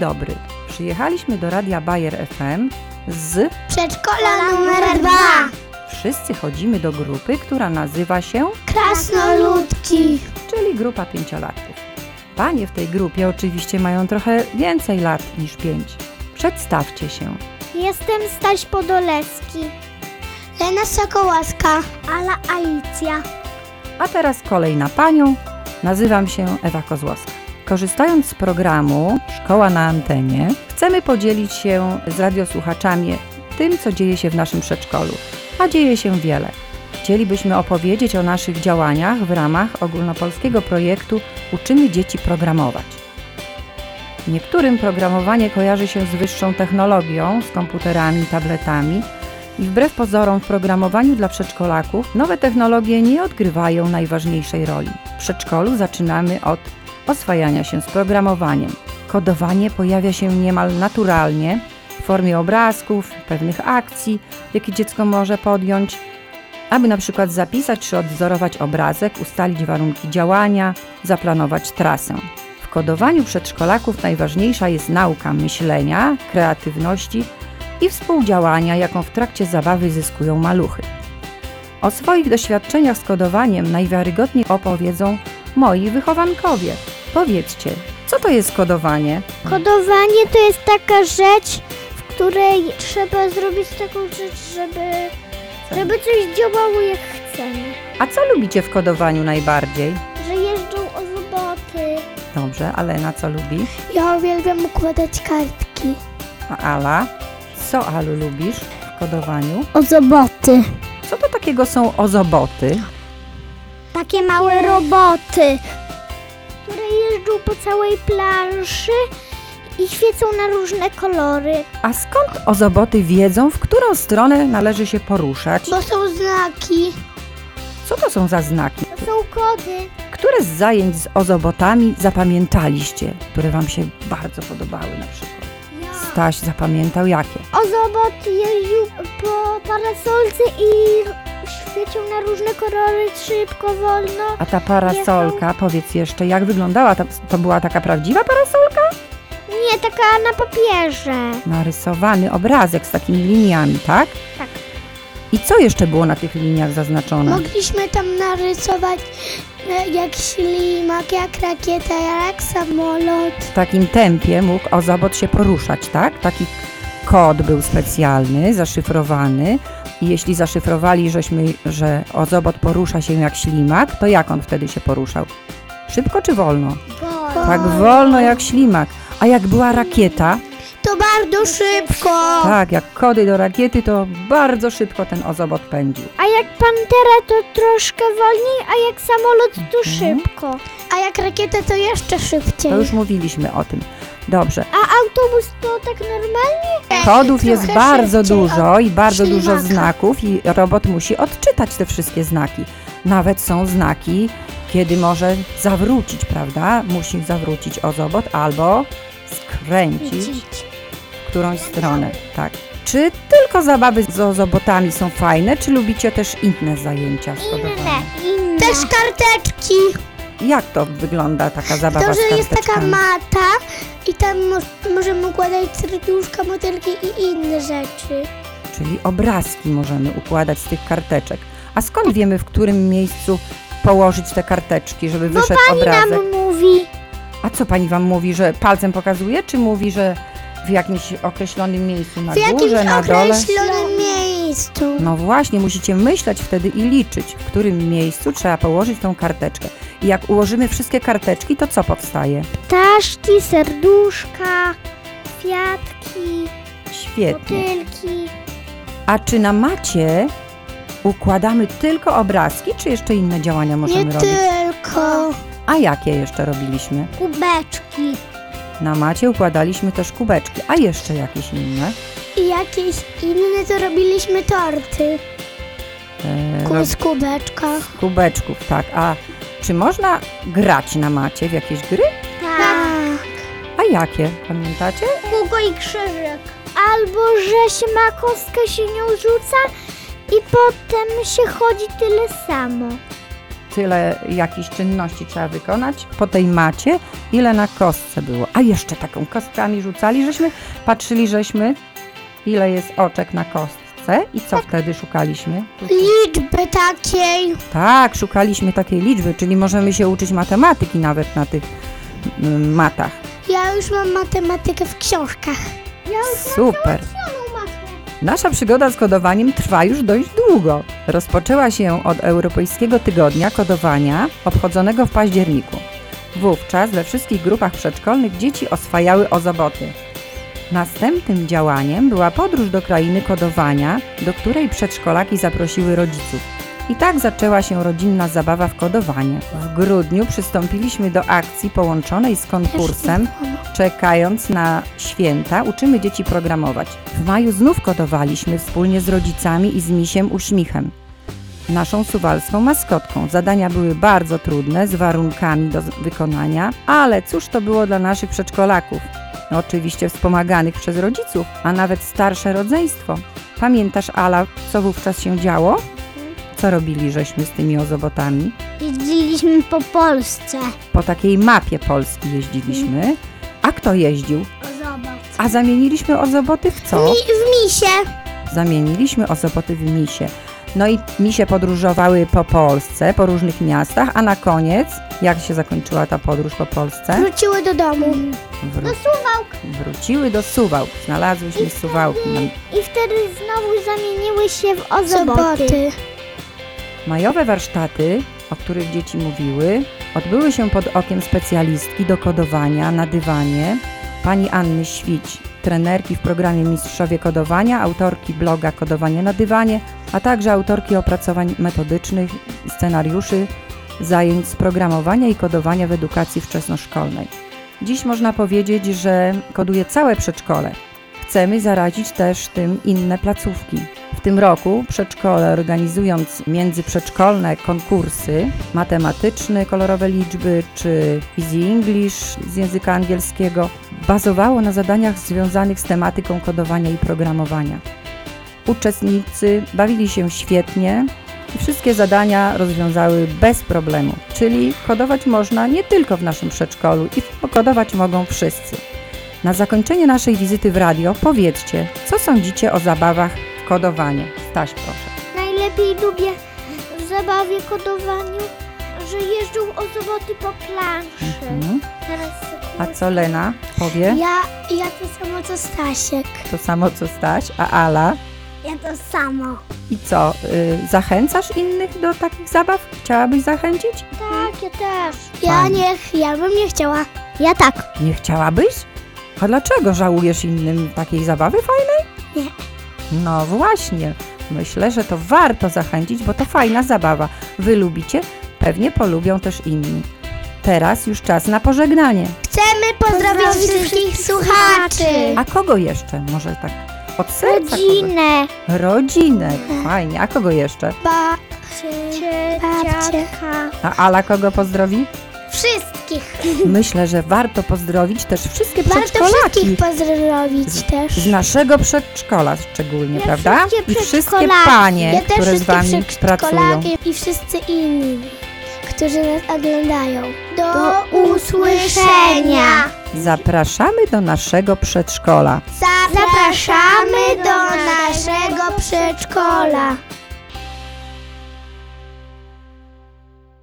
dobry. Przyjechaliśmy do Radia Bayer FM z Przedszkola numer 2. Wszyscy chodzimy do grupy, która nazywa się Krasnoludki. czyli grupa 5-latków. Panie w tej grupie oczywiście mają trochę więcej lat niż 5. Przedstawcie się. Jestem Staś Podolewski. Lena Sokołowska. Ala Alicja. A teraz kolej na panią. Nazywam się Ewa Kozłowska. Korzystając z programu Szkoła na antenie, chcemy podzielić się z radiosłuchaczami tym, co dzieje się w naszym przedszkolu. A dzieje się wiele. Chcielibyśmy opowiedzieć o naszych działaniach w ramach ogólnopolskiego projektu Uczymy dzieci programować. Niektórym programowanie kojarzy się z wyższą technologią, z komputerami, tabletami i wbrew pozorom w programowaniu dla przedszkolaków nowe technologie nie odgrywają najważniejszej roli. W przedszkolu zaczynamy od oswajania się z programowaniem. Kodowanie pojawia się niemal naturalnie w formie obrazków, pewnych akcji, jakie dziecko może podjąć, aby na przykład zapisać czy odwzorować obrazek, ustalić warunki działania, zaplanować trasę. W kodowaniu przedszkolaków najważniejsza jest nauka myślenia, kreatywności i współdziałania, jaką w trakcie zabawy zyskują maluchy. O swoich doświadczeniach z kodowaniem najwiarygodniej opowiedzą moi wychowankowie. Powiedzcie, co to jest kodowanie? Kodowanie to jest taka rzecz, w której trzeba zrobić taką rzecz, żeby coś działało jak chcemy. A co lubicie w kodowaniu najbardziej? Że jeżdżą roboty. Dobrze, a Lena co lubi? Ja uwielbiam układać kartki. A Ala? Co, Alu, lubisz w kodowaniu? Ozoboty. Co to takiego są ozoboty? Takie małe roboty, które jeżdżą po całej planszy i świecą na różne kolory. A skąd ozoboty wiedzą, w którą stronę należy się poruszać? Bo są znaki. Co to są za znaki? To są kody. Które z zajęć z ozobotami zapamiętaliście, które wam się bardzo podobały na przykład? Staś zapamiętał jakie? Ozobot jeździł po parasolce i świecił na różne kolory, szybko, wolno. A ta parasolka, powiedz jeszcze, jak wyglądała? To była taka prawdziwa parasolka? Nie, taka na papierze. Narysowany obrazek z takimi liniami, tak? Tak. I co jeszcze było na tych liniach zaznaczone? Mogliśmy tam narysować jak ślimak, jak rakieta, jak samolot. W takim tempie mógł ozobot się poruszać, tak? Taki kod był specjalny, zaszyfrowany i jeśli zaszyfrowali że ozobot porusza się jak ślimak, to jak on wtedy się poruszał? Szybko czy wolno? Tak wolno jak ślimak. A jak była rakieta? To bardzo szybko. Tak, jak kody do rakiety, to bardzo szybko ten ozobot pędził. A jak pantera to troszkę wolniej, a jak samolot to szybko. A jak rakieta to jeszcze szybciej. To już mówiliśmy o tym. Dobrze. A autobus to tak normalnie? Kodów jest Trochę bardzo szybciej dużo i bardzo dużo ślimaka. znaków i robot musi odczytać te wszystkie znaki. Nawet są znaki, kiedy może zawrócić, prawda? Musi zawrócić ozobot albo skręcić w którąś stronę. Tak. Czy tylko zabawy z ozobotami są fajne, czy lubicie też inne zajęcia z kodowaniem? Inne. Też karteczki. Jak to wygląda taka zabawa To, z że karteczkami? jest taka mata i tam możemy układać serduszka, motylki i inne rzeczy. Czyli obrazki możemy układać z tych karteczek. A skąd wiemy, w którym miejscu położyć te karteczki, żeby wyszedł obrazek? Nam mówi. A co pani wam mówi, że palcem pokazuje, czy mówi, że w jakimś określonym miejscu na W jakimś górze, na dole? określonym miejscu. No właśnie, musicie myśleć wtedy i liczyć, w którym miejscu trzeba położyć tą karteczkę. I jak ułożymy wszystkie karteczki, to co powstaje? Ptaszki, serduszka, kwiatki, Świetnie. motylki. A czy na macie układamy tylko obrazki, czy jeszcze inne działania możemy robić? tylko. A jakie jeszcze robiliśmy? Kubeczki. Na macie układaliśmy też kubeczki, a jeszcze jakieś inne? I jakieś inne to robiliśmy torty. Z kubeczka. Kubeczków, tak. A czy można grać na macie w jakieś gry? Tak. A jakie? Pamiętacie? Kółko i krzyżyk. Albo, że się ma kostkę, się nią rzuca i potem się chodzi tyle samo. tyle jakichś czynności trzeba wykonać po tej macie, ile na kostce było. A jeszcze taką kostkami rzucali, patrzyli, ile jest oczek na kostce i co wtedy szukaliśmy? Liczby takiej. Tak, szukaliśmy takiej liczby, czyli możemy się uczyć matematyki nawet na tych matach. Ja już mam matematykę w książkach. Ja już Super. Nasza przygoda z kodowaniem trwa już dość długo. Rozpoczęła się od Europejskiego Tygodnia Kodowania obchodzonego w październiku. Wówczas we wszystkich grupach przedszkolnych dzieci oswajały ozoboty. Następnym działaniem była podróż do krainy kodowania, do której przedszkolaki zaprosiły rodziców. I tak zaczęła się rodzinna zabawa w kodowanie. W grudniu przystąpiliśmy do akcji połączonej z konkursem Czekając na święta uczymy dzieci programować. W maju znów kodowaliśmy wspólnie z rodzicami i z misiem Uśmichem, naszą suwalską maskotką. Zadania były bardzo trudne, z warunkami do wykonania, ale cóż to było dla naszych przedszkolaków? Oczywiście wspomaganych przez rodziców, a nawet starsze rodzeństwo. Pamiętasz, Ala, co wówczas się działo? Co robili żeśmy z tymi ozobotami? Jeździliśmy po Polsce. Po takiej mapie Polski jeździliśmy. A kto jeździł? Ozobot. A zamieniliśmy ozoboty w co? W misie. Zamieniliśmy ozoboty w misie. No i misie podróżowały po Polsce, po różnych miastach, a na koniec, jak się zakończyła ta podróż po Polsce? Wróciły do domu. Wróciły do Suwałk. Znalazłyśmy Suwałki. I wtedy znowu zamieniły się w ozoboty. Majowe warsztaty, o których dzieci mówiły, odbyły się pod okiem specjalistki do kodowania na dywanie, pani Anny Świć, trenerki w programie Mistrzowie Kodowania, autorki bloga Kodowanie na dywanie, a także autorki opracowań metodycznych i scenariuszy zajęć z programowania i kodowania w edukacji wczesnoszkolnej. Dziś można powiedzieć, że koduje całe przedszkole. Chcemy zarazić też tym inne placówki. W tym roku przedszkole, organizując międzyprzedszkolne konkursy matematyczne, kolorowe liczby czy Easy English z języka angielskiego, bazowało na zadaniach związanych z tematyką kodowania i programowania. Uczestnicy bawili się świetnie i wszystkie zadania rozwiązały bez problemu, czyli kodować można nie tylko w naszym przedszkolu i kodować mogą wszyscy. Na zakończenie naszej wizyty w radio powiedzcie, co sądzicie o zabawach w kodowaniu. Staś, proszę. Najlepiej lubię w zabawie kodowaniu, że jeżdżą ozoboty po planszy. Teraz A co Lena powie? Ja to samo co Stasiek. To samo co Staś, a Ala? Ja to samo. I co, zachęcasz innych do takich zabaw? Chciałabyś zachęcić? Tak, ja też. Fajnie. Ja bym nie chciała. Ja tak. Nie chciałabyś? A dlaczego żałujesz innym takiej zabawy fajnej? Nie. No właśnie, myślę, że to warto zachęcić, bo to fajna zabawa. Wy lubicie? Pewnie polubią też inni. Teraz już czas na pożegnanie. Chcemy pozdrowić wszystkich słuchaczy. A kogo jeszcze? Może tak od serca? Rodzinę. Rodzinę. Fajnie. A kogo jeszcze? Babcię. A Ala kogo pozdrowi? Wszystkich. Myślę, że warto pozdrowić też wszystkie Warto przedszkolaki. wszystkich pozdrowić też. Z naszego przedszkola szczególnie, Ja prawda? wszystkie I wszystkie przedszkolaki. panie, Ja też które z wszystkie wami pracują. I wszyscy inni, którzy nas oglądają. Do usłyszenia. Zapraszamy do naszego przedszkola. Zapraszamy do naszego przedszkola.